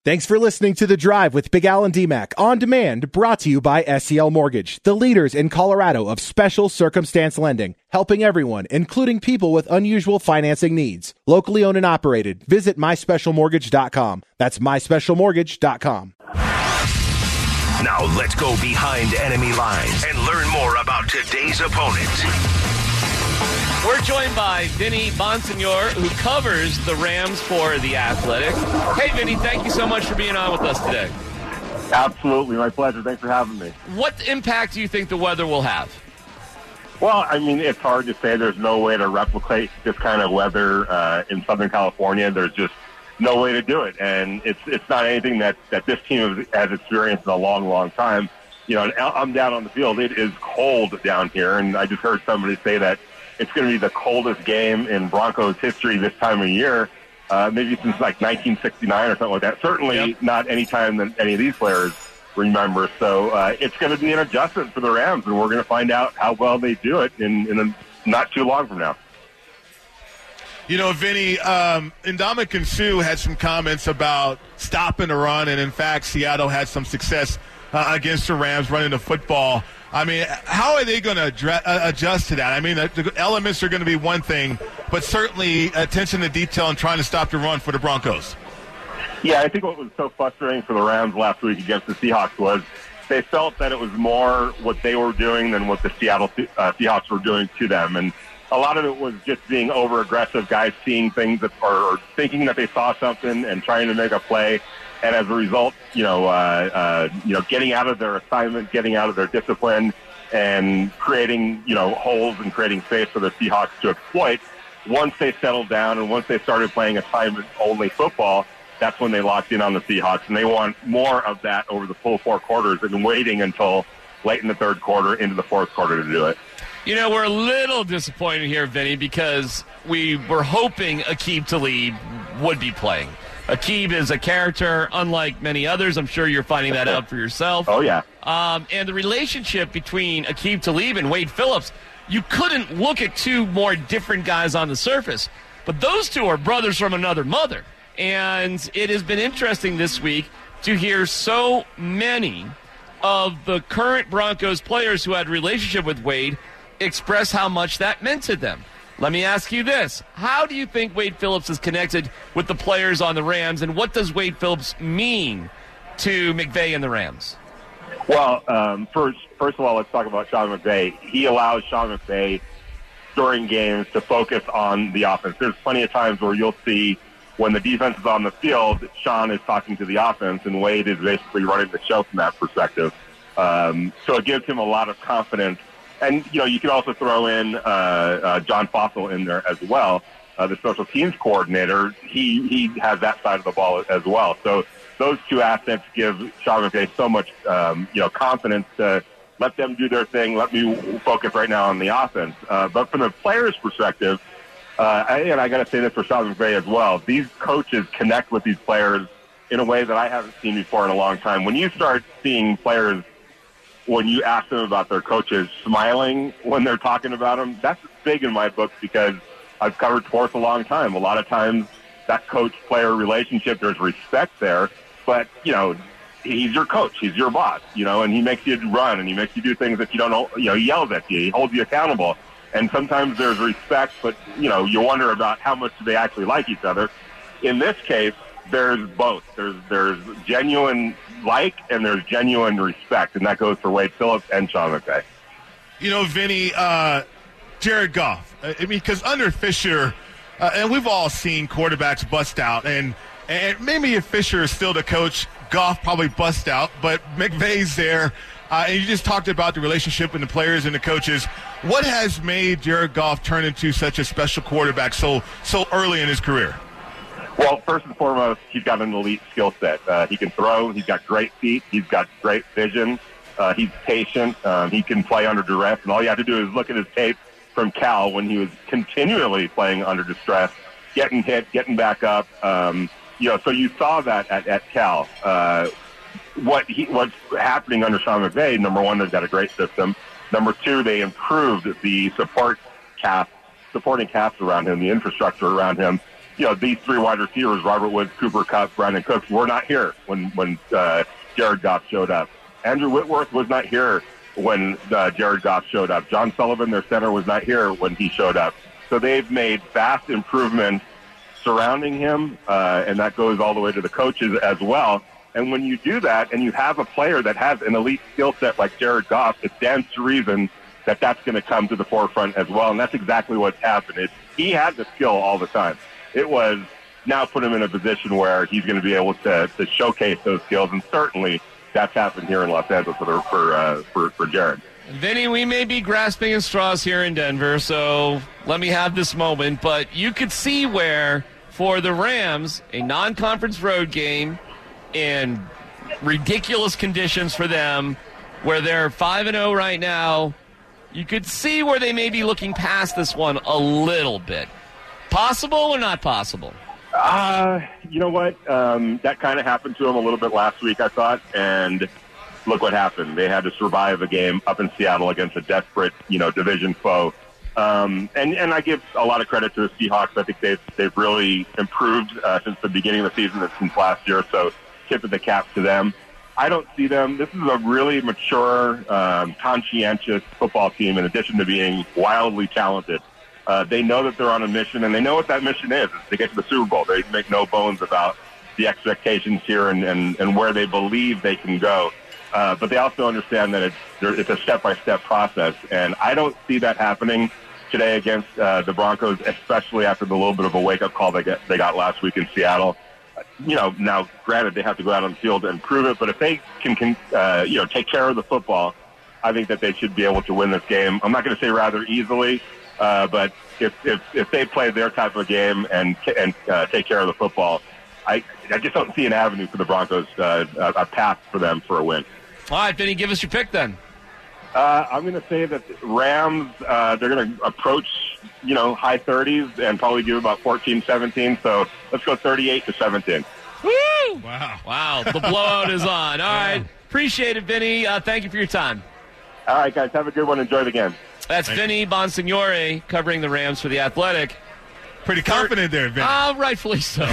Thanks for listening to The Drive with Big Al and D-Mac on demand, brought to you by SCL Mortgage, the leaders in Colorado of special circumstance lending, helping everyone, including people with unusual financing needs. Locally owned and operated. Visit myspecialmortgage.com. That's myspecialmortgage.com. Now let's go behind enemy lines and learn more about today's opponent. We're joined by Vinny Bonsignor, who covers the Rams for The Athletic. Hey, Vinny, thank you so much for being on with us today. Absolutely. My pleasure. Thanks for having me. What impact do you think the weather will have? Well, I mean, it's hard to say. There's no way to replicate this kind of weather in Southern California. There's just no way to do it. And it's not anything that this team has experienced in a long, long time. You know, I'm down on the field. It is cold down here. And I just heard somebody say that it's going to be the coldest game in Broncos history this time of year, maybe since like 1969 or something like that. Certainly not any time that any of these players remember. So it's going to be an adjustment for the Rams, and we're going to find out how well they do it in not too long from now. You know, Vinny, Ndamukong Suh had some comments about stopping the run, and in fact, Seattle had some success against the Rams running the football. I mean, how are they going to adjust to that? I mean, the elements are going to be one thing, but certainly attention to detail and trying to stop the run for the Broncos. Yeah, I think what was so frustrating for the Rams last week against the Seahawks was they felt that it was more what they were doing than what the Seattle Seahawks were doing to them. And a lot of it was just being over-aggressive, guys seeing things that or thinking that they saw something and trying to make a play. And as a result, getting out of their assignment, getting out of their discipline, and creating, holes and creating space for the Seahawks to exploit. Once they settled down and once they started playing assignment-only football, that's when they locked in on the Seahawks. And they want more of that over the full four quarters and waiting until late in the third quarter into the fourth quarter to do it. You know, we're a little disappointed here, Vinny, because we were hoping Aqib Talib would be playing. Aqib is a character unlike many others. I'm sure you're finding that out for yourself. Oh, yeah. And the relationship between Aqib Talib and Wade Phillips, you couldn't look at two more different guys on the surface. But those two are brothers from another mother. And it has been interesting this week to hear so many of the current Broncos players who had a relationship with Wade express how much that meant to them. Let me ask you this. How do you think Wade Phillips is connected with the players on the Rams, and what does Wade Phillips mean to McVay and the Rams? Well, first of all, let's talk about Sean McVay. He allows Sean McVay during games to focus on the offense. There's plenty of times where you'll see when the defense is on the field, Sean is talking to the offense, and Wade is basically running the show from that perspective. So it gives him a lot of confidence. And, you can also throw in John Fossil in there as well, the special teams coordinator. He has that side of the ball as well. So those two assets give Sean McVay so much, confidence to let them do their thing. Let me focus right now on the offense. But from the players' perspective, and I got to say this for Sean McVay as well, these coaches connect with these players in a way that I haven't seen before in a long time. When you start seeing players, when you ask them about their coaches smiling when they're talking about them, that's big in my book because I've covered sports a long time. A lot of times that coach-player relationship, there's respect there, but, he's your coach, he's your boss, and he makes you run and he makes you do things that you don't know, he yells at you, he holds you accountable. And sometimes there's respect, but, you wonder about how much do they actually like each other. In this case, there's both. There's genuine like and there's genuine respect, and that goes for Wade Phillips and Sean McVay. Vinny, Jared Goff. I mean, because under Fisher, and we've all seen quarterbacks bust out, and maybe if Fisher is still the coach, Goff probably bust out, but McVay's there. And you just talked about the relationship with the players and the coaches. What has made Jared Goff turn into such a special quarterback so early in his career? Well, first and foremost, he's got an elite skill set. He can throw. He's got great feet. He's got great vision. He's patient. He can play under duress. And all you have to do is look at his tape from Cal when he was continually playing under distress, getting hit, getting back up. So you saw that at Cal. What's happening under Sean McVay, number one, they've got a great system. Number two, they improved the supporting cast around him, the infrastructure around him. these three wide receivers, Robert Woods, Cooper Kupp, Brandon Cooks, were not here when Jared Goff showed up. Andrew Whitworth was not here when Jared Goff showed up. John Sullivan, their center, was not here when he showed up. So they've made vast improvements surrounding him, and that goes all the way to the coaches as well. And when you do that and you have a player that has an elite skill set like Jared Goff, it stands to reason that that's going to come to the forefront as well. And that's exactly what's happened. He had the skill all the time. It was now put him in a position where he's going to be able to showcase those skills. And certainly that's happened here in Los Angeles for Jared. Vinny, we may be grasping at straws here in Denver, so let me have this moment. But you could see where, for the Rams, a non-conference road game in ridiculous conditions for them, where they're 5-0 right now, you could see where they may be looking past this one a little bit. Possible or not possible? You know what? That kind of happened to them a little bit last week, I thought, and look what happened. They had to survive a game up in Seattle against a desperate, division foe. And I give a lot of credit to the Seahawks. I think they've really improved since the beginning of the season and since last year, so tip of the cap to them. I don't see them. This is a really mature, conscientious football team in addition to being wildly talented. They know that they're on a mission, and they know what that mission is to get to the Super Bowl. They make no bones about the expectations here and where they believe they can go. But they also understand that it's a step-by-step process, and I don't see that happening today against the Broncos, especially after the little bit of a wake-up call they got last week in Seattle. Now, granted, they have to go out on the field and prove it, but if they can take care of the football, I think that they should be able to win this game. I'm not going to say rather easily, but if they play their type of game and take care of the football, I just don't see an avenue for the Broncos, a path for them for a win. All right, Vinny, give us your pick then. I'm going to say that the Rams, they're going to approach, high 30s and probably give about 14-17. So let's go 38-17. Woo! Wow. The blowout is on. All right. Appreciate it, Vinny. Thank you for your time. All right, guys. Have a good one. Enjoy the game. That's Vinny Bonsignore covering the Rams for The Athletic. Pretty confident there, Vinny. Rightfully so.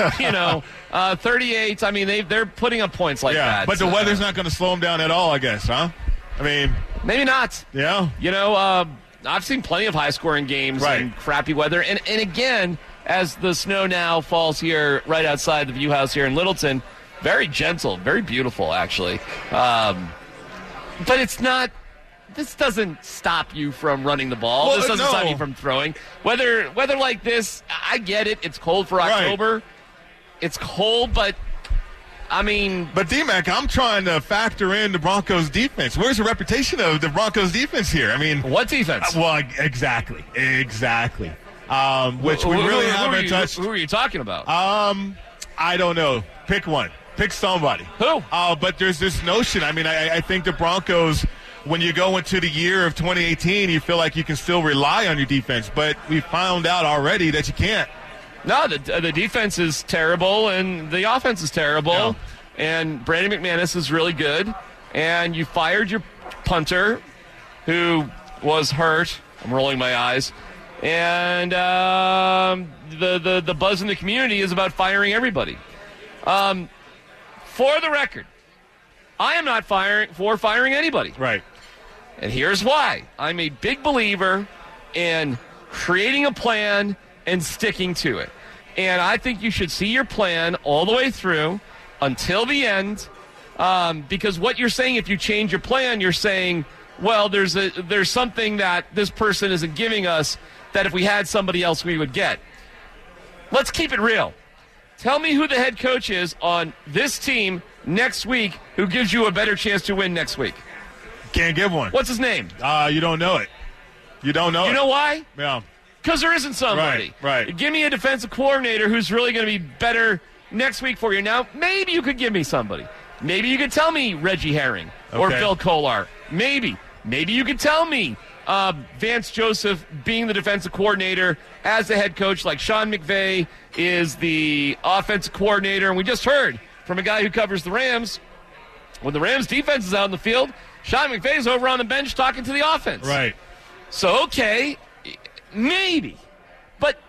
38. I mean, they're putting up points like that. But the weather's not going to slow them down at all, I guess, huh? I mean, maybe not. Yeah. I've seen plenty of high-scoring games in crappy weather. And again, as the snow now falls here right outside the View House here in Littleton, very gentle, very beautiful, actually. But it's not – this doesn't stop you from running the ball. This doesn't stop you from throwing. Weather like this, I get it. It's cold for October. Right. It's cold, but – But, D-Mac, I'm trying to factor in the Broncos' defense. Where's the reputation of the Broncos' defense here? What defense? Exactly. Which we really haven't touched. Who are you talking about? I don't know. Pick one. Pick somebody. Who? But there's this notion. I think the Broncos, when you go into the year of 2018, you feel like you can still rely on your defense. But we found out already that you can't. No, the defense is terrible, and the offense is terrible, yeah. And Brandon McManus is really good, and you fired your punter, who was hurt. I'm rolling my eyes. And the buzz in the community is about firing everybody. For the record, I am not firing anybody. Right. And here's why. I'm a big believer in creating a plan and sticking to it. And I think you should see your plan all the way through until the end, because what you're saying, if you change your plan, you're saying, well, there's something that this person isn't giving us that if we had somebody else we would get. Let's keep it real. Tell me who the head coach is on this team next week who gives you a better chance to win next week. Can't give one. What's his name? You don't know it. You don't know it. You know why? Yeah. Because there isn't somebody. Right. Give me a defensive coordinator who's really going to be better next week for you. Now, maybe you could give me somebody. Maybe you could tell me Reggie Herring or Phil Kolar. Maybe you could tell me Vance Joseph being the defensive coordinator as the head coach, like Sean McVay is the offensive coordinator. And we just heard from a guy who covers the Rams, when the Rams defense is out in the field, Sean McVay's over on the bench talking to the offense. Right. So, okay, maybe. But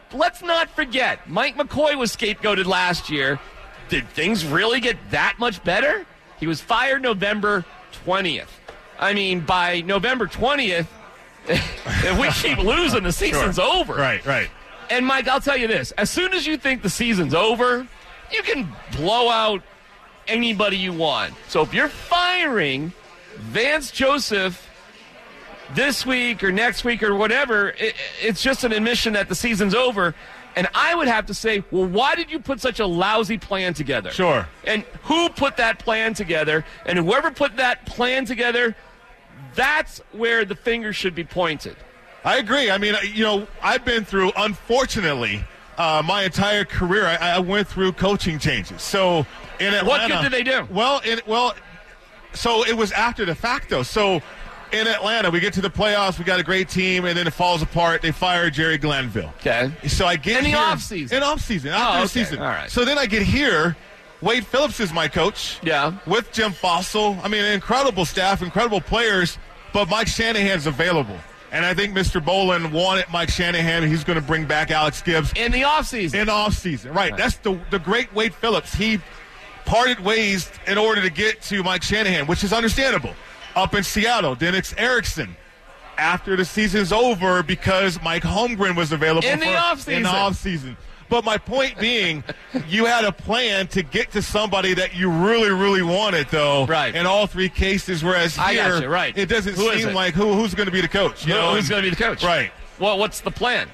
let's not forget, Mike McCoy was scapegoated last year. Did things really get that much better? He was fired November 20th. I mean, by November 20th, if we keep losing, the season's over. Right. And, Mike, I'll tell you this. As soon as you think the season's over, you can blow out anybody you want. So if you're firing Vance Joseph this week or next week or whatever, it's just an admission that the season's over. And I would have to say, well, why did you put such a lousy plan together? Sure. And who put that plan together? And whoever put that plan together, that's where the finger should be pointed. I agree. I mean, I've been through, unfortunately, my entire career, I went through coaching changes. So in Atlanta, what good did they do? So it was after the fact, though. So in Atlanta, we get to the playoffs, we got a great team, and then it falls apart. They fire Jerry Glanville. Okay. So I get in the here, offseason. After the season. All right. So then I get here. Wade Phillips is my coach. Yeah. With Jim Fossil. I mean, incredible staff, incredible players, but Mike Shanahan's available. And I think Mr. Bolin wanted Mike Shanahan, and he's going to bring back Alex Gibbs. In the offseason. Right. That's the great Wade Phillips. He parted ways in order to get to Mike Shanahan, which is understandable. Up in Seattle, Dennis Erickson, after the season's over because Mike Holmgren was available in the offseason. But my point being, you had a plan to get to somebody that you really, really wanted, though. Right. In all three cases, whereas here, it doesn't seem like who's going to be the coach. Who's going to be the coach? Right. Well, what's the plan?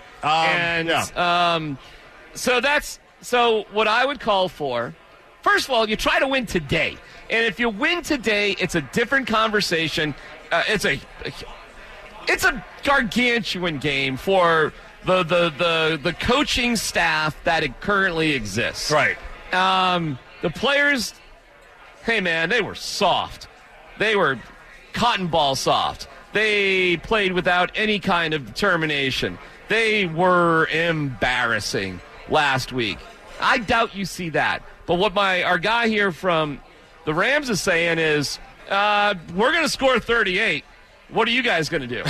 So what I would call for, first of all, you try to win today. And if you win today, it's a different conversation. It's a gargantuan game for the coaching staff that it currently exists. Right. The players, hey, man, they were soft. They were cotton ball soft. They played without any kind of determination. They were embarrassing last week. I doubt you see that. But what our guy here from the Rams is saying is, we're going to score 38. What are you guys going to do?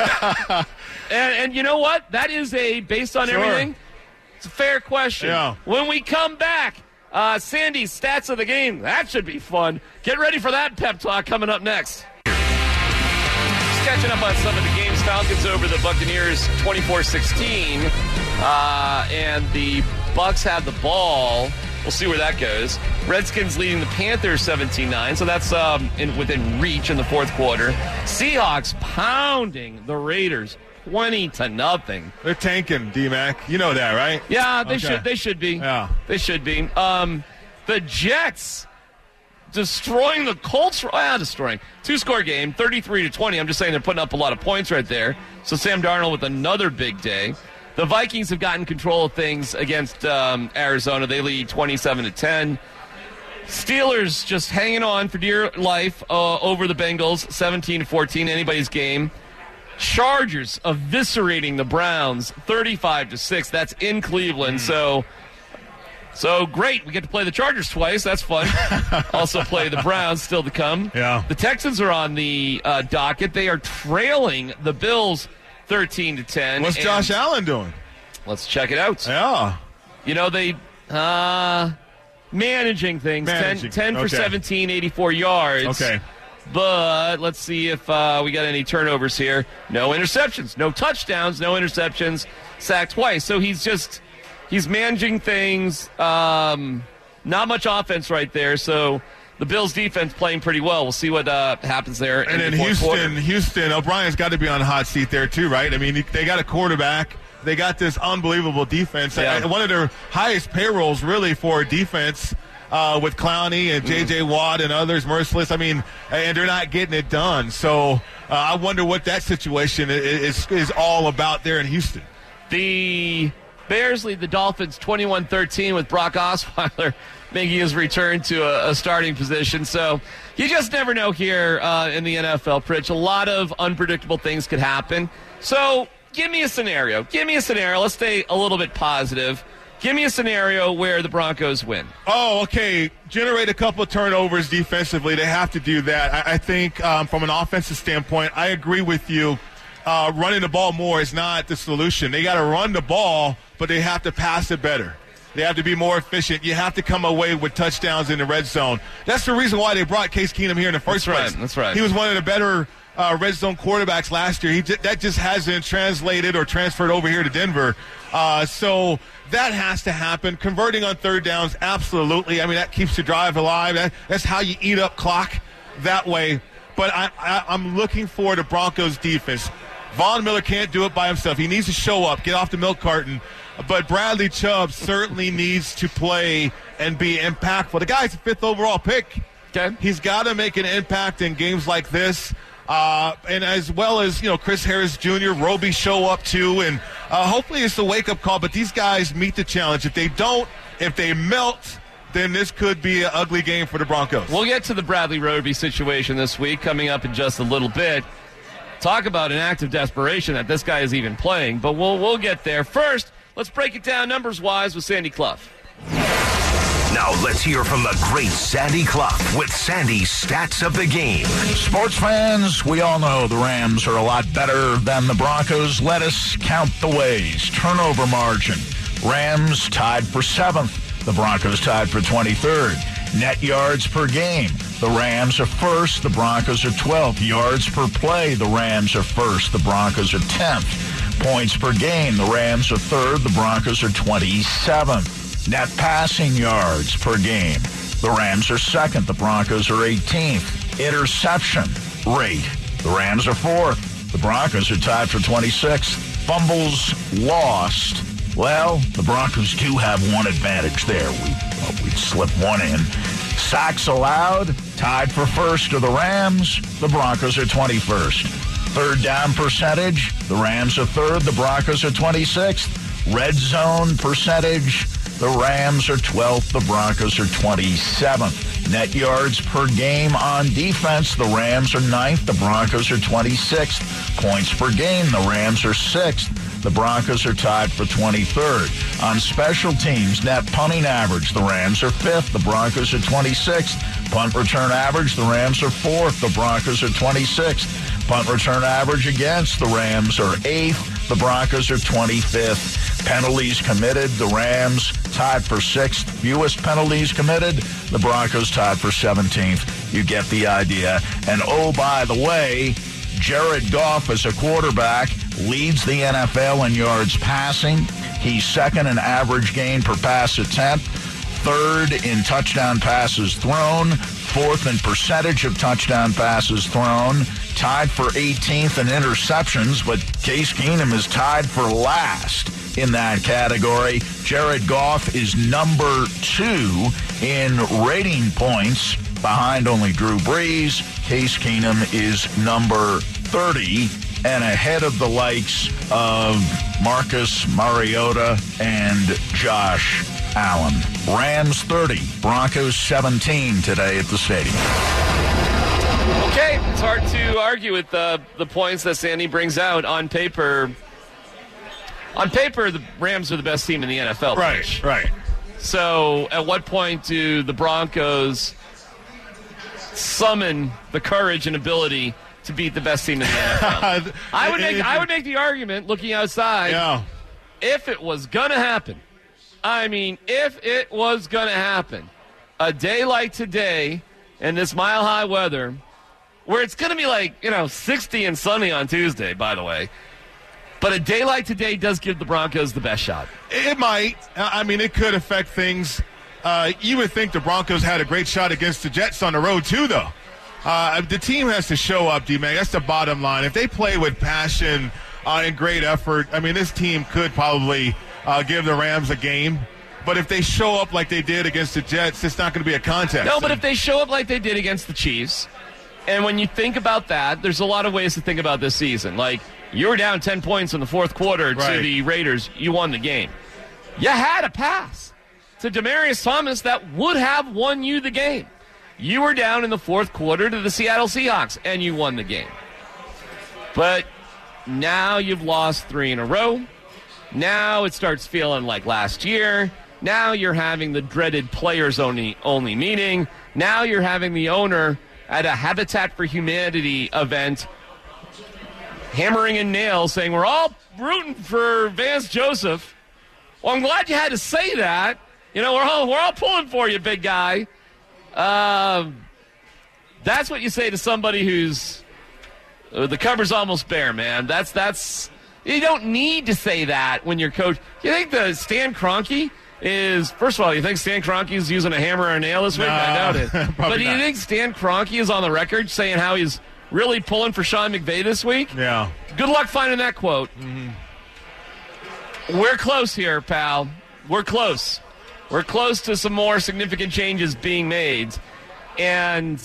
and you know what? That is based on everything, it's a fair question. Yeah. When we come back, Sandy's stats of the game, that should be fun. Get ready for that pep talk coming up next. Just catching up on some of the games. Falcons over the Buccaneers 24-16. And the Bucs have the ball. We'll see where that goes. Redskins leading the Panthers 17-9, so that's within reach in the fourth quarter. Seahawks pounding the Raiders 20-0. They're tanking, D-Mac. You know that, right? Yeah, they should. They should be. Yeah, they should be. The Jets destroying the Colts. Destroying 2-score game, 33-20. I'm just saying they're putting up a lot of points right there. So Sam Darnold with another big day. The Vikings have gotten control of things against Arizona. They lead 27-10. Steelers just hanging on for dear life over the Bengals, 17-14. Anybody's game. Chargers eviscerating the Browns, 35-6. That's in Cleveland. So great. We get to play the Chargers twice. That's fun. Also play the Browns still to come. Yeah. The Texans are on the docket. They are trailing the Bills 13-10. What's Josh Allen doing? Let's check it out. Yeah. They managing things. 10 for 17, 84 yards. Okay. But let's see if we got any turnovers here. No interceptions. No touchdowns. No interceptions. Sacked twice. So he's managing things. Not much offense right there. So the Bills' defense playing pretty well. We'll see what happens there. And then Houston, O'Brien's got to be on the hot seat there too, right? I mean, they got a quarterback. They got this unbelievable defense. Yeah. One of their highest payrolls, really, for defense with Clowney and J.J. Watt and others, Merciless. I mean, and they're not getting it done. So I wonder what that situation is all about there in Houston. The Bears lead the Dolphins 21-13 with Brock Osweiler making his return to a starting position. So you just never know here in the NFL, Pritch. A lot of unpredictable things could happen. So give me a scenario. Let's stay a little bit positive. Give me a scenario where the Broncos win. Oh, okay. Generate a couple of turnovers defensively. They have to do that. I think from an offensive standpoint, I agree with you. running the ball more is not the solution. They got to run the ball, but they have to pass it better. They have to be more efficient. You have to come away with touchdowns in the red zone. That's the reason why they brought Case Keenum here in the first place. That's right. He was one of the better red zone quarterbacks last year. That just hasn't translated or transferred over here to Denver. So that has to happen. Converting on third downs, absolutely. I mean, that keeps the drive alive. That's how you eat up clock that way. But I'm looking for the Broncos defense. Von Miller can't do it by himself. He needs to show up, get off the milk carton. But Bradley Chubb certainly needs to play and be impactful. The guy's a 5th overall pick. Okay. He's got to make an impact in games like this. And as well as, Chris Harris Jr., Roby show up too. And hopefully it's a wake-up call. But these guys meet the challenge. If they don't, if they melt, then this could be an ugly game for the Broncos. We'll get to the Bradley Roby situation this week coming up in just a little bit. Talk about an act of desperation that this guy is even playing. But we'll get there. First, let's break it down numbers-wise with Sandy Clough. Now let's hear from the great Sandy Clough with Sandy's Stats of the Game. Sports fans, we all know the Rams are a lot better than the Broncos. Let us count the ways. Turnover margin. Rams tied for 7th. The Broncos tied for 23rd. Net yards per game. The Rams are 1st. The Broncos are 12th. Yards per play. The Rams are 1st. The Broncos are 10th. Points per game. The Rams are 3rd. The Broncos are 27th. Net passing yards per game. The Rams are 2nd. The Broncos are 18th. Interception rate. The Rams are 4th. The Broncos are tied for 26th. Fumbles lost. Well, the Broncos do have one advantage there. We'd slip one in. Sacks allowed. Tied for 1st are the Rams. The Broncos are 21st. Third down percentage. The Rams are 3rd. The Broncos are 26th. Red zone percentage. The Rams are 12th. The Broncos are 27th. Net yards per game on defense. The Rams are 9th. The Broncos are 26th. Points per game. The Rams are 6th. The Broncos are tied for 23rd. On special teams, net punting average. The Rams are 5th. The Broncos are 26th. Punt return average. The Rams are 4th. The Broncos are 26th. Punt return average against. The Rams are 8th. The Broncos are 25th. Penalties committed. The Rams tied for 6th. Fewest penalties committed. The Broncos tied for 17th. You get the idea. And oh, by the way, Jared Goff as a quarterback leads the NFL in yards passing. He's 2nd in average gain per pass attempt, 3rd in touchdown passes thrown, 4th in percentage of touchdown passes thrown, tied for 18th in interceptions, but Case Keenum is tied for last in that category. Jared Goff is number 2 in rating points, behind only Drew Brees. Case Keenum is number 30 and ahead of the likes of Marcus Mariota and Josh Allen. Rams 30, Broncos 17 today at the stadium. Okay, it's hard to argue with the points that Sandy brings out on paper. On paper, the Rams are the best team in the NFL. Right. So at what point do the Broncos summon the courage and ability to beat the best team in the NFL? I would make the argument, looking outside, if it was going to happen. I mean, if it was going to happen, a day like today in this mile-high weather, where it's going to be 60 and sunny on Tuesday, by the way, but a day like today does give the Broncos the best shot. It might. I mean, it could affect things. You would think the Broncos had a great shot against the Jets on the road, too, though. The team has to show up, D-Man. That's the bottom line. If they play with passion and great effort, I mean, this team could probably give the Rams a game. But if they show up like they did against the Jets, it's not going to be a contest. No, but if they show up like they did against the Chiefs, and when you think about that, there's a lot of ways to think about this season. Like, you were down 10 points in the fourth quarter to the Raiders. You won the game. You had a pass to Demaryius Thomas that would have won you the game. You were down in the fourth quarter to the Seattle Seahawks, and you won the game. But now you've lost 3 in a row. Now it starts feeling like last year. Now you're having the dreaded players-only meeting. Now you're having the owner at a Habitat for Humanity event hammering in nails, saying we're all rooting for Vance Joseph. Well, I'm glad you had to say that. We're all pulling for you, big guy. That's what you say to somebody who's the cover's almost bare, man. That's you don't need to say that when you're coach. You think the Stan Kroenke is, first of all, you think Stan Kroenke is using a hammer or a nail this week? I doubt it. But do you think Stan Kroenke is on the record saying how he's really pulling for Sean McVay this week? Yeah. Good luck finding that quote. Mm-hmm. We're close here, pal. We're close. We're close to some more significant changes being made. And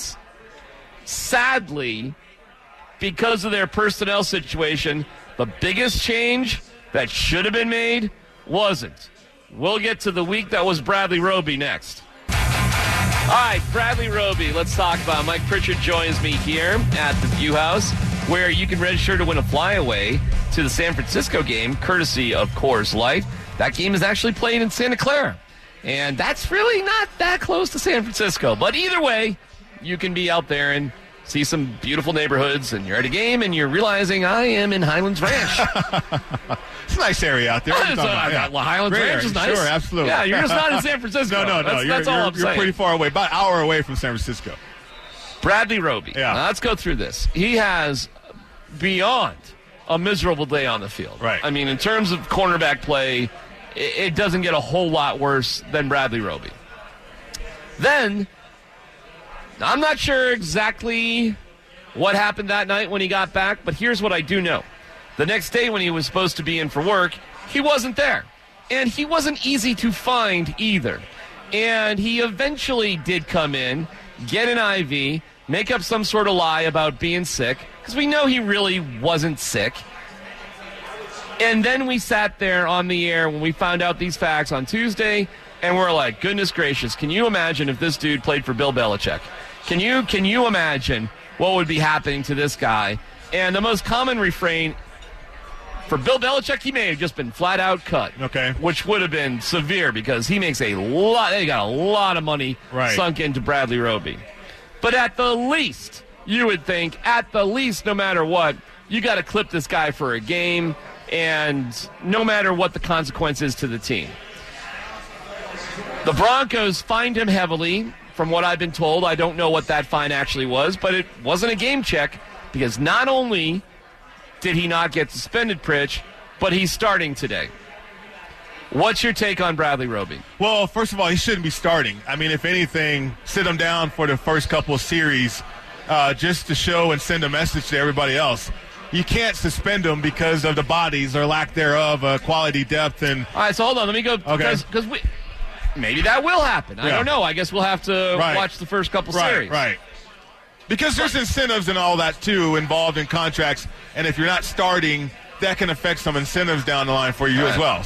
sadly, because of their personnel situation, the biggest change that should have been made wasn't. We'll get to the week that was Bradley Roby next. All right, Bradley Roby, let's talk about. Mike Pritchard joins me here at the View House, where you can register to win a flyaway to the San Francisco game, courtesy of Coors Light. That game is actually played in Santa Clara, and that's really not that close to San Francisco. But either way, you can be out there and see some beautiful neighborhoods, and you're at a game, and you're realizing I am in Highlands Ranch. It's a nice area out there. Highlands Great Ranch area. is nice. Sure, absolutely. Yeah, you're just not in San Francisco. No. That's all I'm saying. You're pretty far away, about an hour away from San Francisco. Bradley Roby. Yeah. Now, let's go through this. He has beyond a miserable day on the field. Right. I mean, in terms of cornerback play, it doesn't get a whole lot worse than Bradley Roby. Then, I'm not sure exactly what happened that night when he got back, but here's what I do know. The next day when he was supposed to be in for work, he wasn't there. And he wasn't easy to find either. And he eventually did come in, get an IV, make up some sort of lie about being sick, because we know he really wasn't sick. And then we sat there on the air when we found out these facts on Tuesday, and we're like, goodness gracious, can you imagine if this dude played for Bill Belichick? Can you imagine what would be happening to this guy? And the most common refrain for Bill Belichick, he may have just been flat out cut. Okay. Which would have been severe because he makes they got a lot of money sunk into Bradley Roby. But at the least, you would think, no matter what, you got to clip this guy for a game, and no matter what the consequence is to the team. The Broncos fined him heavily. From what I've been told, I don't know what that fine actually was, but it wasn't a game check because not only did he not get suspended, Pritch, but he's starting today. What's your take on Bradley Roby? Well, first of all, he shouldn't be starting. I mean, if anything, sit him down for the first couple of series just to show and send a message to everybody else. You can't suspend him because of the bodies or lack thereof, quality depth. And all right, so hold on. Let me go. Okay. Because maybe that will happen. I don't know. I guess we'll have to watch the first couple series. Right. Because there's incentives and all that, too, involved in contracts. And if you're not starting, that can affect some incentives down the line for you as well.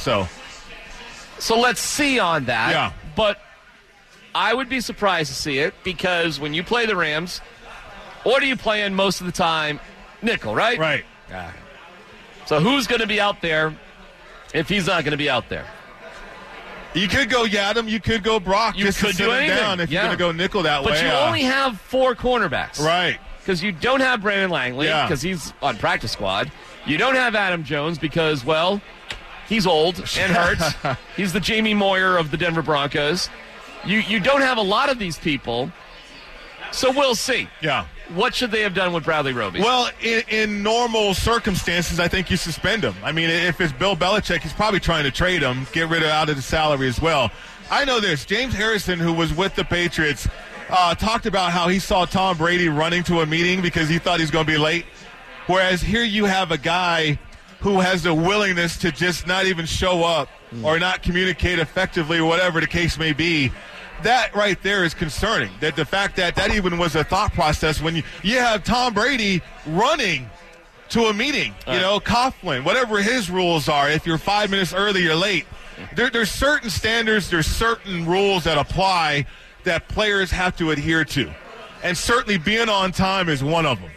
So let's see on that. Yeah. But I would be surprised to see it because when you play the Rams, what are you playing most of the time? Nickel, right? Right. Yeah. So who's going to be out there if he's not going to be out there? You could go Yadam. You could go Brock. You just could to sit do him anything. down if you're going to go nickel that way. But you only have 4 cornerbacks. Right. Because you don't have Brandon Langley because he's on practice squad. You don't have Adam Jones because, well, he's old and hurt. He's the Jamie Moyer of the Denver Broncos. You don't have a lot of these people. So we'll see. Yeah. What should they have done with Bradley Roby? Well, in normal circumstances, I think you suspend him. I mean, if it's Bill Belichick, he's probably trying to trade him, get rid of out of the salary as well. I know this. James Harrison, who was with the Patriots, talked about how he saw Tom Brady running to a meeting because he thought he was going to be late. Whereas here you have a guy who has the willingness to just not even show up or not communicate effectively or whatever the case may be. That right there is concerning, that the fact that even was a thought process when you have Tom Brady running to a meeting, Coughlin, whatever his rules are. If you're 5 minutes early, you're late. There's certain standards, there's certain rules that apply that players have to adhere to. And certainly being on time is one of them.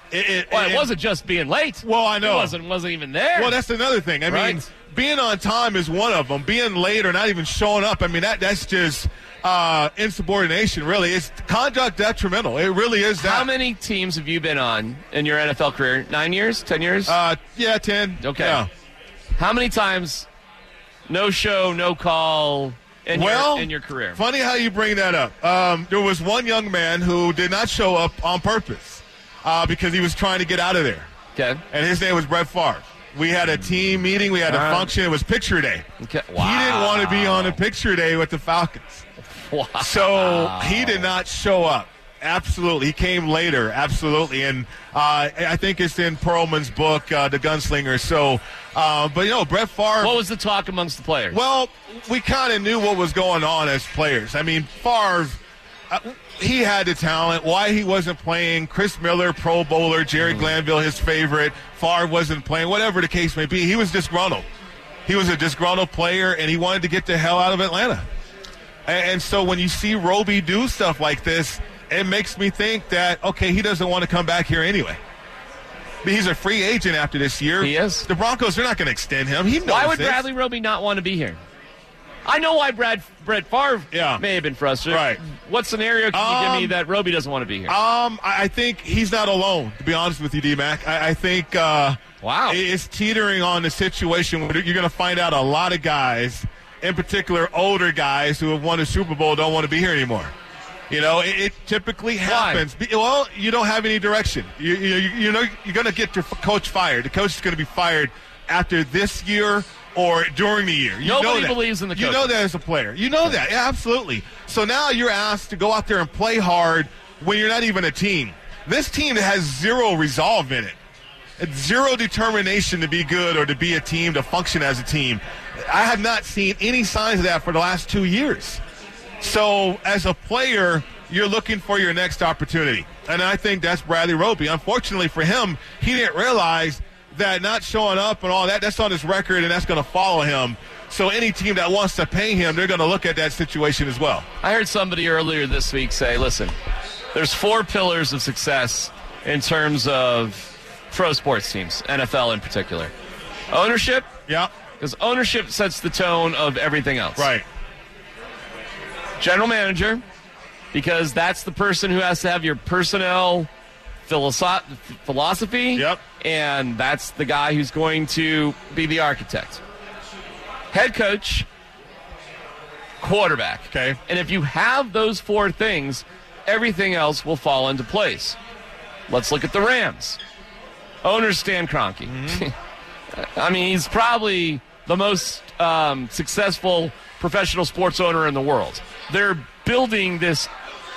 it wasn't just being late. Well, I know. It wasn't even there. Well, that's another thing. I mean, being on time is one of them. Being late or not even showing up, I mean, that's just insubordination, really. It's conduct detrimental. It really is that. How many teams have you been on in your NFL career? 9 years? 10 years? Yeah, 10. Okay. Yeah. How many times no show, no call in your career? Funny how you bring that up. There was one young man who did not show up on purpose because he was trying to get out of there. Okay. And his name was Brett Favre. We had a team meeting. We had a function. It was picture day. Okay. Wow. He didn't want to be on a picture day with the Falcons. Wow. So he did not show up. Absolutely. He came later. Absolutely. And I think it's in Perlman's book, The Gunslinger. So, but, Brett Favre. What was the talk amongst the players? Well, we kind of knew what was going on as players. I mean, Favre, he had the talent. Why he wasn't playing? Chris Miller, Pro Bowler, Jerry Glanville, his favorite. Favre wasn't playing. Whatever the case may be, he was disgruntled. He was a disgruntled player, and he wanted to get the hell out of Atlanta. And so when you see Roby do stuff like this, it makes me think that, okay, he doesn't want to come back here anyway. But he's a free agent after this year. He is. The Broncos, they're not going to extend him. He knows Why would this. Bradley Roby not want to be here? I know why Brett Favre may have been frustrated. Right. What scenario can you give me that Roby doesn't want to be here? I think he's not alone, to be honest with you, D-Mac. I think it's teetering on the situation where you're going to find out a lot of guys, in particular older guys who have won a Super Bowl, don't want to be here anymore. You know, it typically happens. Why? Well, you don't have any direction. You know, you're going to get your coach fired. The coach is going to be fired after this year or during the year. Nobody believes in the coach. You know that as a player. You know that. Yeah, absolutely. So now you're asked to go out there and play hard when you're not even a team. This team has zero resolve in it. It's zero determination to be good or to be a team, to function as a team. I have not seen any signs of that for the last 2 years. So as a player, you're looking for your next opportunity. And I think that's Bradley Roby. Unfortunately for him, he didn't realize that not showing up and all that, that's on his record and that's going to follow him. So any team that wants to pay him, they're going to look at that situation as well. I heard somebody earlier this week say, listen, there's 4 pillars of success in terms of pro sports teams, NFL in particular. Ownership. Yeah. Because ownership sets the tone of everything else. Right. General manager, because that's the person who has to have your personnel philosophy. Yep. And that's the guy who's going to be the architect. Head coach, quarterback. Okay. And if you have those 4 things, everything else will fall into place. Let's look at the Rams. Owner Stan Kroenke. Mm-hmm. I mean, he's probably the most successful professional sports owner in the world. They're building this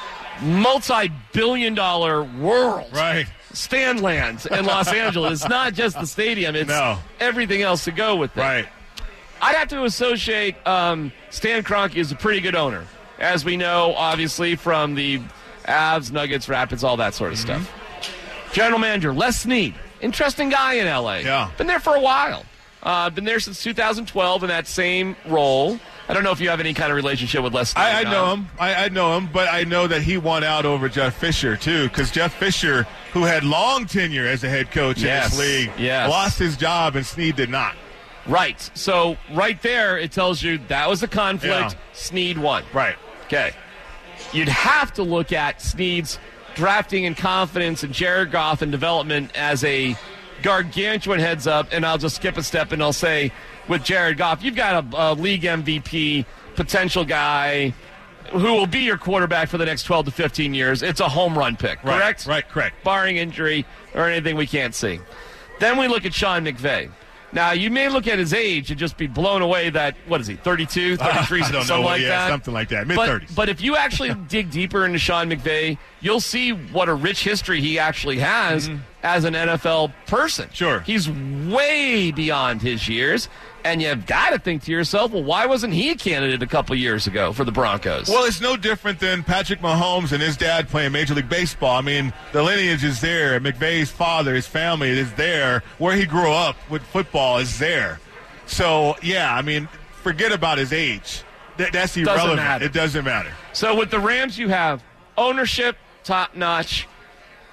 multi-billion-dollar world. Right. Stanlands in Los Angeles. It's not just the stadium. It's everything else to go with that. Right. I'd have to associate Stan Kroenke as a pretty good owner, as we know, obviously, from the Avs, Nuggets, Rapids, all that sort of stuff. General manager, Les Snead. Interesting guy in L.A. Yeah. Been there for a while. Been there since 2012 in that same role. I don't know if you have any kind of relationship with Les Snead. I know him. I know him, but I know that he won out over Jeff Fisher, too, because Jeff Fisher, who had long tenure as a head coach in this league, lost his job, and Snead did not. Right. So right there, it tells you that was a conflict. Yeah. Snead won. Right. Okay. You'd have to look at Snead's drafting and confidence and Jared Goff and development as a gargantuan heads up, and I'll just skip a step and I'll say with Jared Goff, you've got a league MVP potential guy who will be your quarterback for the next 12 to 15 years. It's a home run pick, correct? Right, correct. Barring injury or anything we can't see. Then we look at Sean McVay. Now, you may look at his age and just be blown away that, what is he, 32, 33, something like that? Something like that, mid-30s. But if you actually dig deeper into Sean McVay, you'll see what a rich history he actually has as an NFL person. Sure. He's way beyond his years, and you've got to think to yourself, well, why wasn't he a candidate a couple years ago for the Broncos? Well, it's no different than Patrick Mahomes and his dad playing Major League Baseball. I mean, the lineage is there. McVay's father, his family is there. Where he grew up with football is there. So, yeah, I mean, forget about his age. That's irrelevant. It doesn't matter. So with the Rams, you have ownership, top-notch,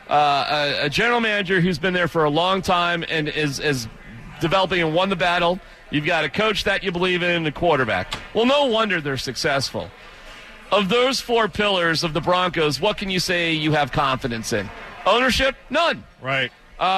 a general manager who's been there for a long time and is developing and won the battle. You've got a coach that you believe in and a quarterback. Well, no wonder they're successful. Of those 4 pillars of the Broncos, what can you say you have confidence in? Ownership? None. Right.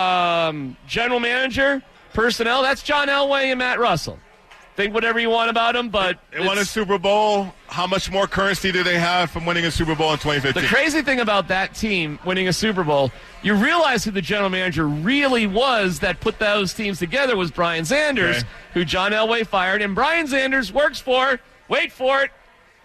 General manager? Personnel? That's John Elway and Matt Russell. Think whatever you want about them, but they won a Super Bowl. How much more currency do they have from winning a Super Bowl in 2015? The crazy thing about that team winning a Super Bowl, you realize who the general manager really was that put those teams together was Brian Sanders, who John Elway fired, and Brian Sanders works for, wait for it,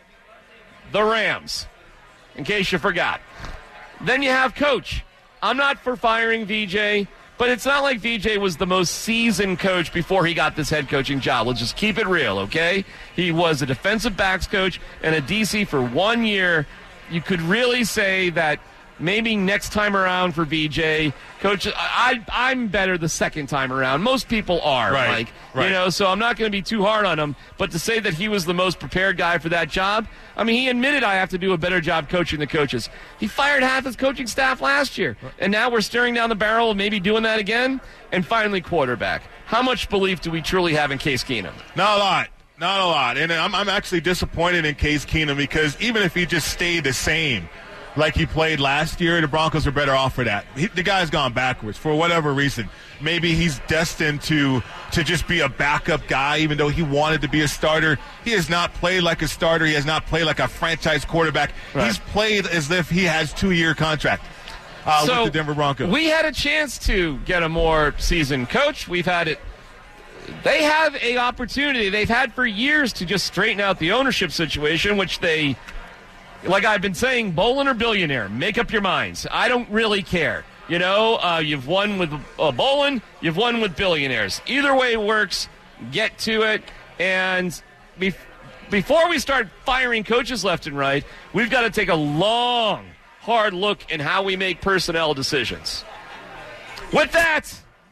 the Rams, in case you forgot. Then you have coach. I'm not for firing VJ, but it's not like VJ was the most seasoned coach before he got this head coaching job. Let's just keep it real, okay? He was a defensive backs coach and a DC for 1 year. You could really say that maybe next time around for VJ, coach, I'm better the second time around. Most people are, right. So I'm not going to be too hard on him. But to say that he was the most prepared guy for that job, I mean, he admitted I have to do a better job coaching the coaches. He fired half his coaching staff last year, and now we're staring down the barrel of maybe doing that again. And finally, quarterback. How much belief do we truly have in Case Keenum? Not a lot. Not a lot. And I'm actually disappointed in Case Keenum because even if he just stayed the same like he played last year, the Broncos are better off for that. The guy's gone backwards for whatever reason. Maybe he's destined to just be a backup guy, even though he wanted to be a starter. He has not played like a starter. He has not played like a franchise quarterback. Right. He's played as if he has 2-year contract with the Denver Broncos. We had a chance to get a more seasoned coach. We've had it. They have an opportunity they've had for years to just straighten out the ownership situation, which they, like I've been saying, Bolin or billionaire, make up your minds. I don't really care. You've won with Bolin, you've won with billionaires. Either way works. Get to it. And before we start firing coaches left and right, we've got to take a long, hard look in how we make personnel decisions. With that,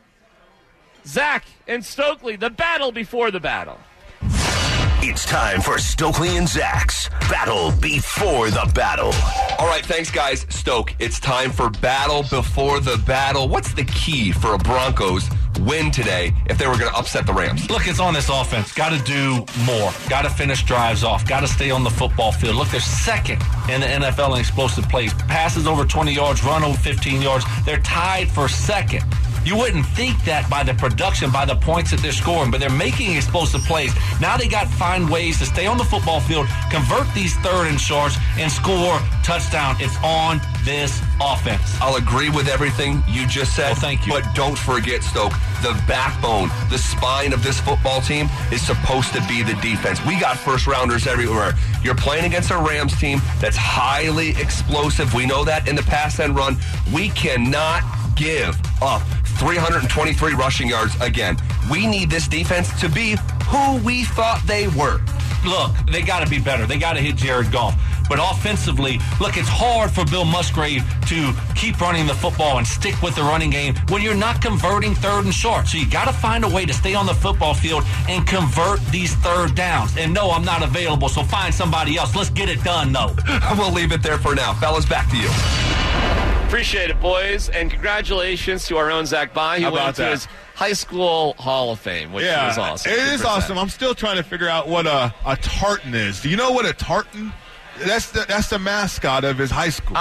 Zach and Stokely, the battle before the battle. It's time for Stokely and Zach's Battle Before the Battle. All right, thanks, guys. Stoke, it's time for Battle Before the Battle. What's the key for a Broncos win today if they were going to upset the Rams? Look, it's on this offense. Got to do more. Got to finish drives off. Got to stay on the football field. Look, they're second in the NFL in explosive plays. Passes over 20 yards, run over 15 yards. They're tied for second. You wouldn't think that by the production, by the points that they're scoring, but they're making explosive plays. Now they got to find ways to stay on the football field, convert these third and shorts, and score touchdown. It's on this offense. I'll agree with everything you just said. Well, thank you. But don't forget, Stoke, the backbone, the spine of this football team is supposed to be the defense. We got first-rounders everywhere. You're playing against a Rams team that's highly explosive. We know that in the pass and run. We cannot give up 323 rushing yards again. We need this defense to be who we thought they were. Look, they got to be better. They got to hit Jared Goff. But offensively, look, it's hard for Bill Musgrave to keep running the football and stick with the running game when you're not converting third and short. So you got to find a way to stay on the football field and convert these third downs. And no, I'm not available, so find somebody else. Let's get it done, though. We'll leave it there for now. Fellas, back to you. Appreciate it, boys, and congratulations to our own Zach Bai, who went to his high school Hall of Fame, which was awesome. It is awesome. I'm still trying to figure out what a tartan is. Do you know what a tartan? That's the mascot of his high school.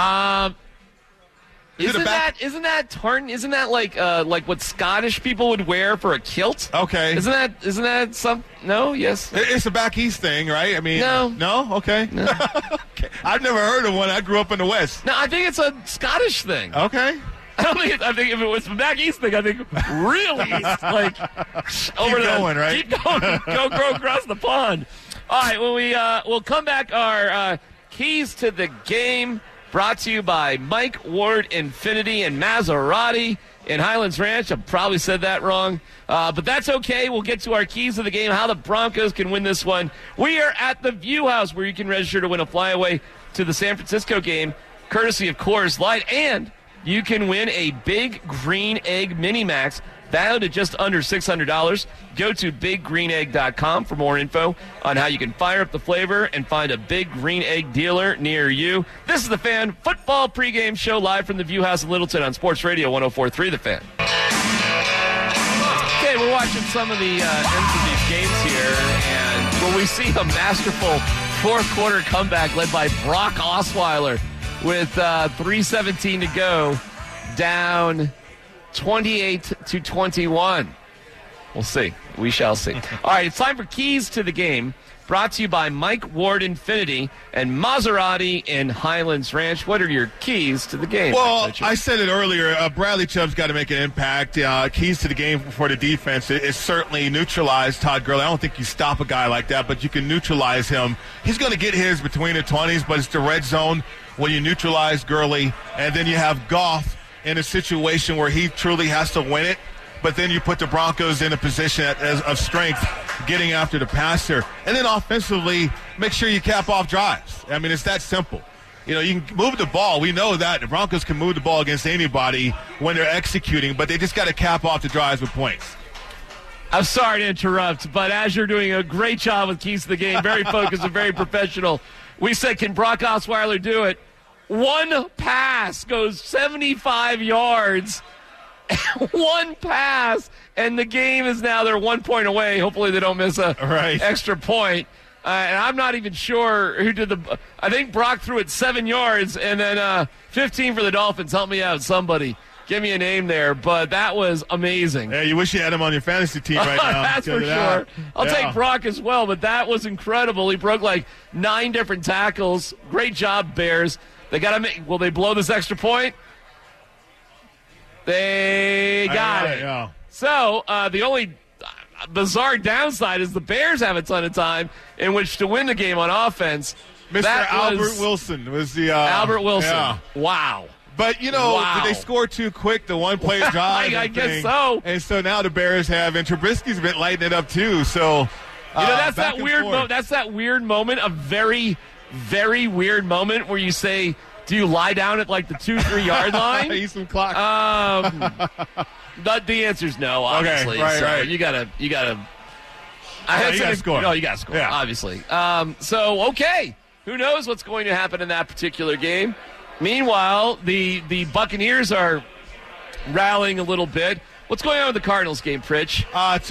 Isn't that tartan? Isn't that like what Scottish people would wear for a kilt? Okay. Isn't that some? No. Yes. It's a back east thing, right? I mean, no. Okay. No. Okay. I've never heard of one. I grew up in the West. No, I think it's a Scottish thing. Okay. I think if it was from back east thing, I think real east, like over keep going, right? Keep going, go across the pond. All right, well we'll come back. Our keys to the game brought to you by Mike Ward Infinity and Maserati in Highlands Ranch. I probably said that wrong, but that's okay. We'll get to our keys of the game, how the Broncos can win this one. We are at the View House, where you can register to win a flyaway to the San Francisco game, courtesy of Coors Light, and you can win a Big Green Egg Mini Max down to just under $600. Go to BigGreenEgg.com for more info on how you can fire up the flavor and find a Big Green Egg dealer near you. This is the Fan Football pregame show live from the View House in Littleton on Sports Radio 104.3 The Fan. Okay, we're watching some of the ends of these games here, and will we see a masterful fourth quarter comeback led by Brock Osweiler with 3:17 to go, down 28-21. We'll see. We shall see. All right, it's time for Keys to the Game, brought to you by Mike Ward Infinity and Maserati in Highlands Ranch. What are your keys to the game? Well, I said it earlier. Bradley Chubb's got to make an impact. Keys to the game for the defense is certainly neutralize Todd Gurley. I don't think you stop a guy like that, but you can neutralize him. He's going to get his between the 20s, but it's the red zone when you neutralize Gurley, and then you have Goff in a situation where he truly has to win it. But then you put the Broncos in a position of strength, getting after the passer. And then offensively, make sure you cap off drives. I mean, it's that simple. You know, you can move the ball. We know that. The Broncos can move the ball against anybody when they're executing, but they just got to cap off the drives with points. I'm sorry to interrupt, but as you're doing a great job with Keys to the Game, very focused and very professional, we said, can Brock Osweiler do it? One pass goes 75 yards. One pass, and the game is now they're 1 point away. Hopefully they don't miss a extra point. And I'm not even sure who did the – I think Brock threw it 7 yards, and then 15 for the Dolphins. Help me out, somebody. Give me a name there. But that was amazing. Yeah, you wish you had him on your fantasy team right now. That's for sure. I'll take Brock as well, but that was incredible. He broke like 9 different tackles. Great job, Bears. They got to make – will they blow this extra point? They got it. Yeah. So the only bizarre downside is the Bears have a ton of time in which to win the game on offense. Mr. Albert Wilson was the Albert Wilson. Yeah. Wow. But, you know, did they score too quick, the one-play drive? I guess so. And so now the Bears have, and Trubisky's been lighting it up too. So, that's that weird moment. That's that weird moment, a very, very weird moment where you say, do you lie down at like the 2-3 yard line? Use some clock. The answer's no, obviously. Okay, right. You gotta. You gotta score. No, you gotta score. Yeah. Obviously. Okay. Who knows what's going to happen in that particular game? Meanwhile, the Buccaneers are rallying a little bit. What's going on with the Cardinals game, Pritch?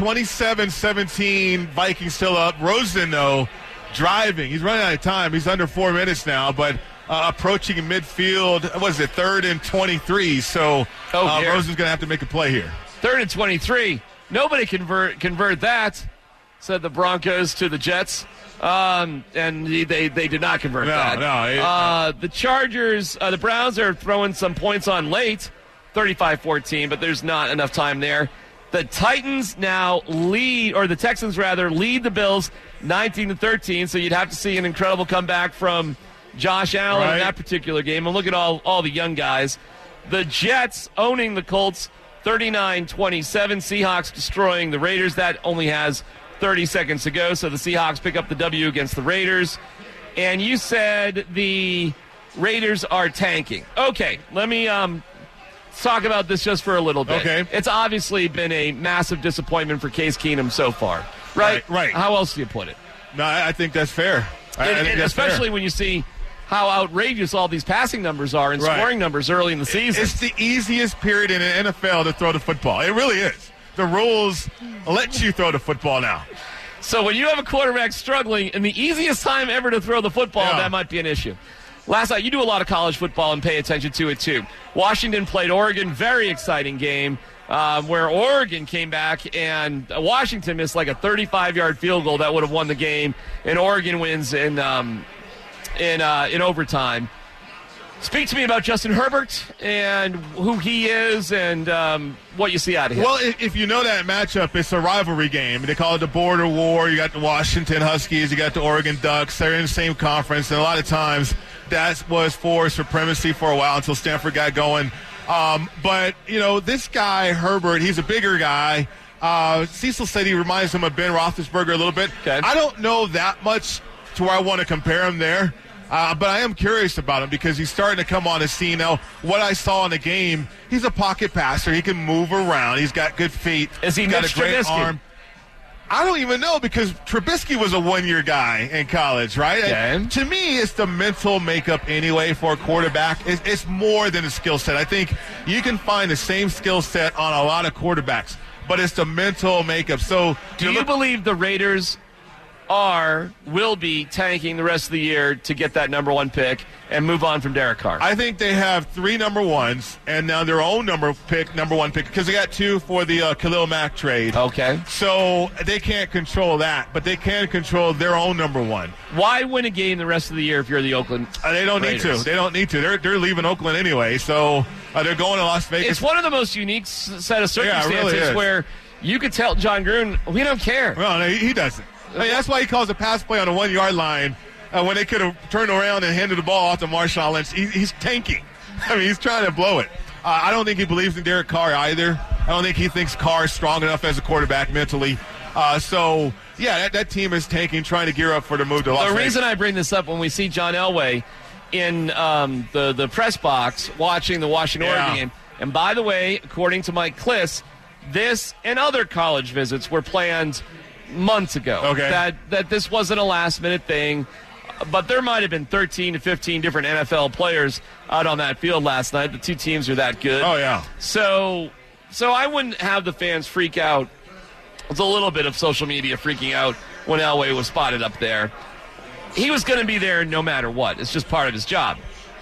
27-17. Vikings still up. Rosen though driving. He's running out of time. He's under 4 minutes now, but. Approaching midfield, what is it, 3rd and 23, so Rosen's going to have to make a play here. 3rd and 23. Nobody convert that, said the Broncos to the Jets, and they did not convert that. No. The Chargers, the Browns are throwing some points on late, 35-14, but there's not enough time there. The Texans lead the Bills 19-13, so you'd have to see an incredible comeback from Josh Allen in that particular game. And look at all the young guys. The Jets owning the Colts 39-27. Seahawks destroying the Raiders. That only has 30 seconds to go. So the Seahawks pick up the W against the Raiders. And you said the Raiders are tanking. Okay, let me talk about this just for a little bit. Okay. It's obviously been a massive disappointment for Case Keenum so far. Right. How else do you put it? No, I think that's fair. I think that's especially fair. When you see how outrageous all these passing numbers are and scoring numbers early in the season. It's the easiest period in the NFL to throw the football. It really is. The rules let you throw the football now. So when you have a quarterback struggling in the easiest time ever to throw the football, that might be an issue. Last night, you do a lot of college football and pay attention to it too. Washington played Oregon, very exciting game. Where Oregon came back and Washington missed like a 35-yard field goal that would have won the game, and Oregon wins in overtime. Speak to me about Justin Herbert and who he is and what you see out of him. Well, if you know that matchup, it's a rivalry game. They call it the border war. You got the Washington Huskies. You got the Oregon Ducks. They're in the same conference, and a lot of times that was for supremacy for a while until Stanford got going. But, you know, this guy, Herbert, he's a bigger guy. Cecil said he reminds him of Ben Roethlisberger a little bit. Okay. I don't know that much to where I want to compare him there. But I am curious about him because he's starting to come on the scene now. What I saw in the game, he's a pocket passer. He can move around. He's got good feet. Is he got Mitch a great Trubisky? arm. I don't even know because Trubisky was a one-year guy in college, right? Okay. To me, it's the mental makeup anyway for a quarterback. It's more than a skill set. I think you can find the same skill set on a lot of quarterbacks, but it's the mental makeup. So, do you believe the Raiders will be tanking the rest of the year to get that number 1 pick and move on from Derek Carr? I think they have 3 number 1s and now their own number 1 pick because they got 2 for the Khalil Mack trade. Okay. So they can't control that, but they can control their own number 1. Why win a game the rest of the year if you're the Oakland They don't Raiders? need to. They don't need to. They're leaving Oakland anyway, so they're going to Las Vegas. It's one of the most unique set of circumstances Yeah, it really is. where you could tell John Gruden, we don't care. Well, no, he doesn't. I mean, that's why he calls a pass play on the 1-yard line when they could have turned around and handed the ball off to Marshawn Lynch. He's tanking. I mean, he's trying to blow it. I don't think he believes in Derek Carr either. I don't think he thinks Carr is strong enough as a quarterback mentally. So, yeah, that team is tanking, trying to gear up for the move to Las Vegas. The reason I bring this up, when we see John Elway in the press box watching the Washington Oregon game, and by the way, according to Mike Kliss, this and other college visits were planned months ago. Okay. That this wasn't a last-minute thing, but there might have been 13 to 15 different NFL players out on that field last night. The 2 teams are that good. Oh, yeah. So I wouldn't have the fans freak out. It's a little bit of social media freaking out when Elway was spotted up there. He was going to be there no matter what. It's just part of his job.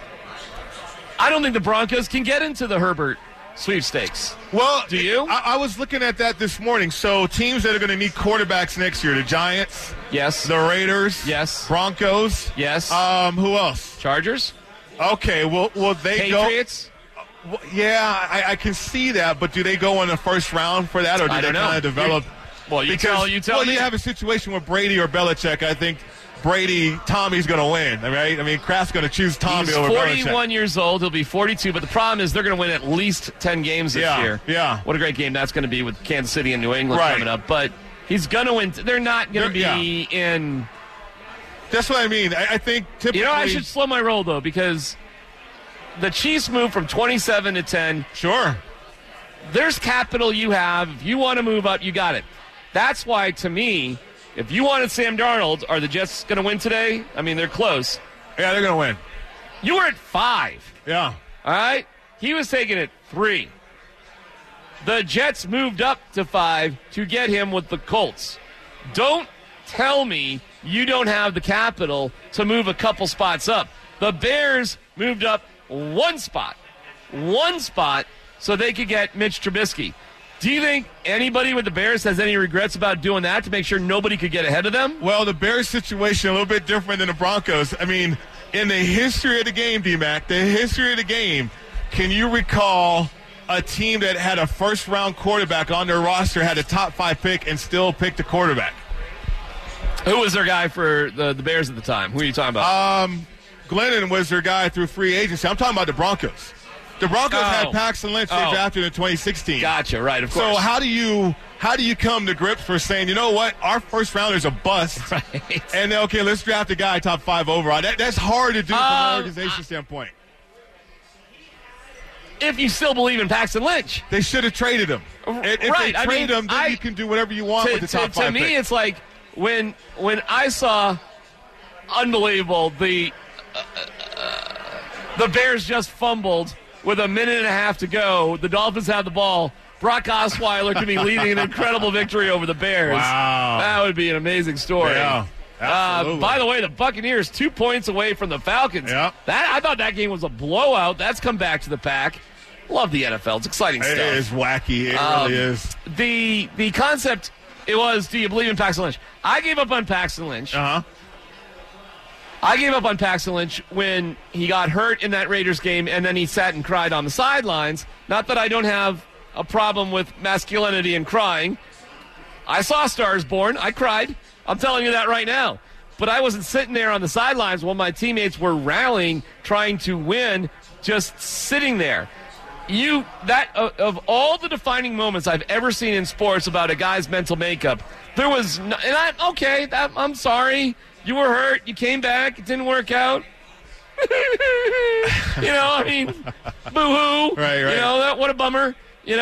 I don't think the Broncos can get into the Herbert sweepstakes. Well, do you? I was looking at that this morning. So teams that are going to need quarterbacks next year: the Giants, yes; the Raiders, yes; Broncos, yes. Who else? Chargers. Okay. Will they Patriots? Go? Yeah, I can see that. But do they go in the first round for that, or do they kind of develop? You tell me. You have a situation with Brady or Belichick. I think Tommy's going to win, right? I mean, Kraft's going to choose Tommy over Belichick. He's 41 years old. He'll be 42, but the problem is they're going to win at least 10 games this year. Yeah. What a great game that's going to be with Kansas City and New England coming up. But he's going to win. They're not going to be in. That's what I mean. I think typically. I should slow my roll, though, because the Chiefs moved from 27 to 10. Sure. There's capital you have. If you want to move up, you got it. That's why, to me, if you wanted Sam Darnold, are the Jets going to win today? I mean, they're close. Yeah, they're going to win. You were at 5. Yeah. All right? He was taking it 3. The Jets moved up to 5 to get him with the Colts. Don't tell me you don't have the capital to move a couple spots up. The Bears moved up 1 spot so they could get Mitch Trubisky. Do you think anybody with the Bears has any regrets about doing that to make sure nobody could get ahead of them? Well, the Bears situation a little bit different than the Broncos. I mean, in the history of the game, D-Mac, can you recall a team that had a first-round quarterback on their roster, had a top 5 pick, and still picked a quarterback? Who was their guy for the Bears at the time? Who are you talking about? Glennon was their guy through free agency. I'm talking about the Broncos. The Broncos had Paxton Lynch drafted in 2016. Gotcha, right, of course. So how do you come to grips for saying, you know what, our first rounder's a bust, right? And okay, let's draft a guy top 5 overall. That's hard to do from an organization standpoint. If you still believe in Paxton Lynch, they should have traded him. If they trade him, then you can do whatever you want with the top 5 To me, pick. it's like when I saw unbelievable the Bears just fumbled. With a minute and a half to go, the Dolphins have the ball. Brock Osweiler could be leading an incredible victory over the Bears. Wow. That would be an amazing story. Yeah, absolutely. By the way, the Buccaneers 2 points away from the Falcons. Yeah. I thought that game was a blowout. That's come back to the pack. Love the NFL. It's exciting stuff. It is wacky. It really is. The concept, it was, do you believe in Paxton Lynch? I gave up on Paxton Lynch. Uh-huh. I gave up on Paxton Lynch when he got hurt in that Raiders game, and then he sat and cried on the sidelines. Not that I don't have a problem with masculinity and crying. I saw Stars Born. I cried. I'm telling you that right now. But I wasn't sitting there on the sidelines while my teammates were rallying, trying to win, just sitting there. Of all the defining moments I've ever seen in sports about a guy's mental makeup, I'm sorry. You were hurt. You came back. It didn't work out. I mean, boo-hoo. Right. What a bummer.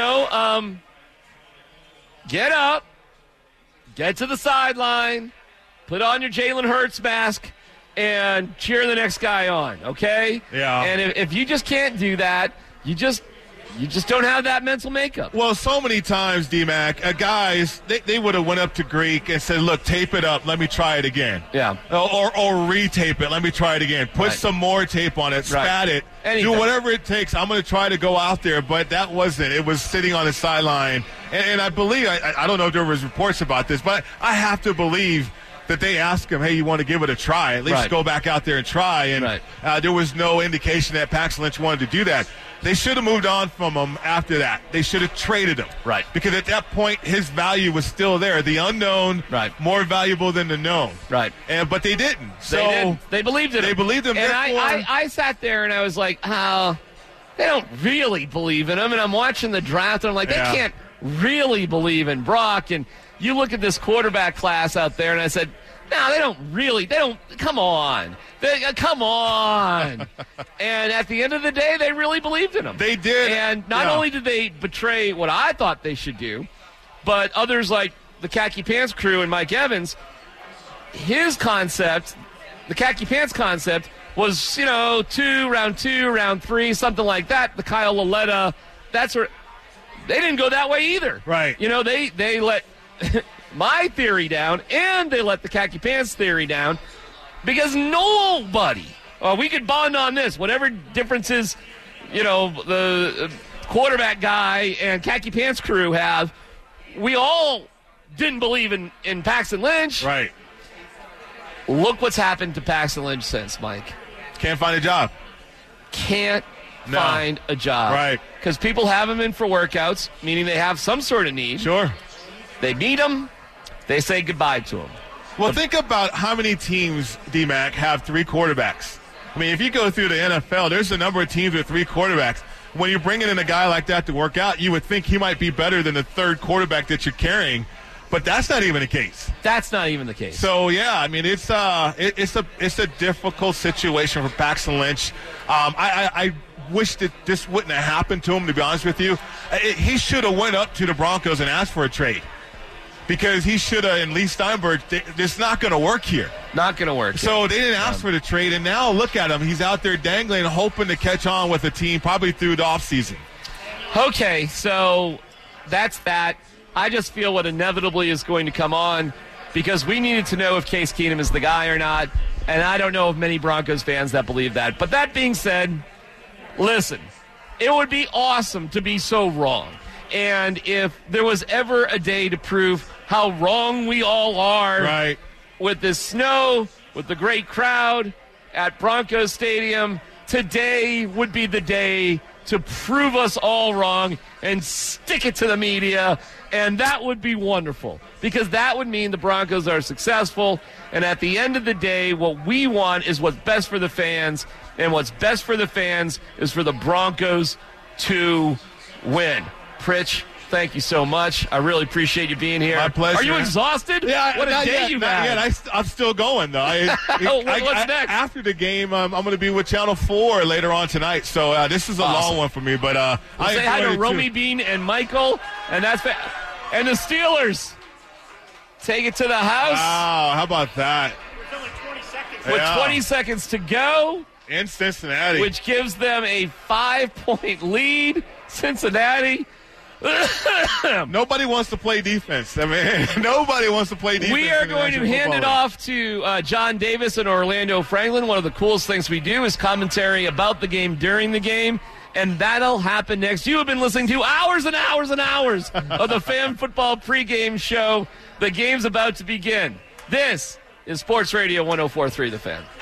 Get up, get to the sideline, put on your Jalen Hurts mask, and cheer the next guy on, okay? Yeah. And if you just can't do that, you just don't have that mental makeup. Well, so many times, D-Mac, guys, they would have went up to Greek and said, look, tape it up. Let me try it again. Yeah. Or retape it. Let me try it again. Put some more tape on it. Spat it. Anything. Do whatever it takes. I'm going to try to go out there. But that wasn't. It was sitting on the sideline. And I believe, I don't know if there was reports about this, but I have to believe that they asked him, hey, you want to give it a try? At least go back out there and try. And there was no indication that Paxton Lynch wanted to do that. They should have moved on from him after that. They should have traded him. Right. Because at that point, his value was still there. The unknown, more valuable than the known. Right. But they didn't. So they believed in him. They believed him. And I sat there and I was like, they don't really believe in him. And I'm watching the draft and I'm like, they can't really believe in Brock. And you look at this quarterback class out there and I said, no, they don't, come on. Come on. And at the end of the day, they really believed in him. They did. And not only did they betray what I thought they should do, but others like the Khaki Pants crew and Mike Evans, his concept, the Khaki Pants concept, was, round 2, round 3, something like that. The Kyle Lauletta, that's where they didn't go that way either. Right. They let my theory down, and they let the Khaki Pants theory down, because nobody, we could bond on this, whatever differences, the quarterback guy and Khaki Pants crew have, we all didn't believe in Paxton Lynch. Right. Look what's happened to Paxton Lynch since, Mike. Can't find a job. Can't find a job. Right. Because people have him in for workouts, meaning they have some sort of need. Sure. They need him. They say goodbye to him. Well, think about how many teams, D-Mac, have 3 quarterbacks. I mean, if you go through the NFL, there's a number of teams with 3 quarterbacks. When you're bringing in a guy like that to work out, you would think he might be better than the 3rd quarterback that you're carrying. But that's not even the case. That's not even the case. So yeah, I mean it's a difficult situation for Paxton Lynch. I wish that this wouldn't have happened to him. To be honest with you, he should have went up to the Broncos and asked for a trade. Because he should have, and Lee Steinberg, it's not going to work here. Not going to work. So they didn't ask for the trade, and now look at him. He's out there dangling, hoping to catch on with the team, probably through the offseason. Okay, so that's that. I just feel what inevitably is going to come on, because we needed to know if Case Keenum is the guy or not, and I don't know of many Broncos fans that believe that. But that being said, listen, it would be awesome to be so wrong. And if there was ever a day to prove how wrong we all are with this snow, with the great crowd at Broncos Stadium, today would be the day to prove us all wrong and stick it to the media, and that would be wonderful, because that would mean the Broncos are successful, and at the end of the day, what we want is what's best for the fans, and what's best for the fans is for the Broncos to win. Pritch, thank you so much. I really appreciate you being here. My pleasure. Are you exhausted? Yeah. What a day you've had. I'm still going, though. What's next? After the game, I'm going to be with Channel 4 later on tonight. So this is a long one for me. But we'll say hi to Romy Bean and Michael. And and the Steelers take it to the house. Wow, how about that? With only 20 seconds. With 20 seconds to go. In Cincinnati. Which gives them a 5-point lead. Cincinnati. Nobody wants to play defense. I mean, nobody wants to play defense. We are going to hand it off to John Davis and Orlando Franklin. One of the coolest things we do is commentary about the game during the game, and that'll happen next. You have been listening to hours and hours and hours of the Fan Football pregame show. The game's about to begin. This is Sports Radio 104.3 The Fan.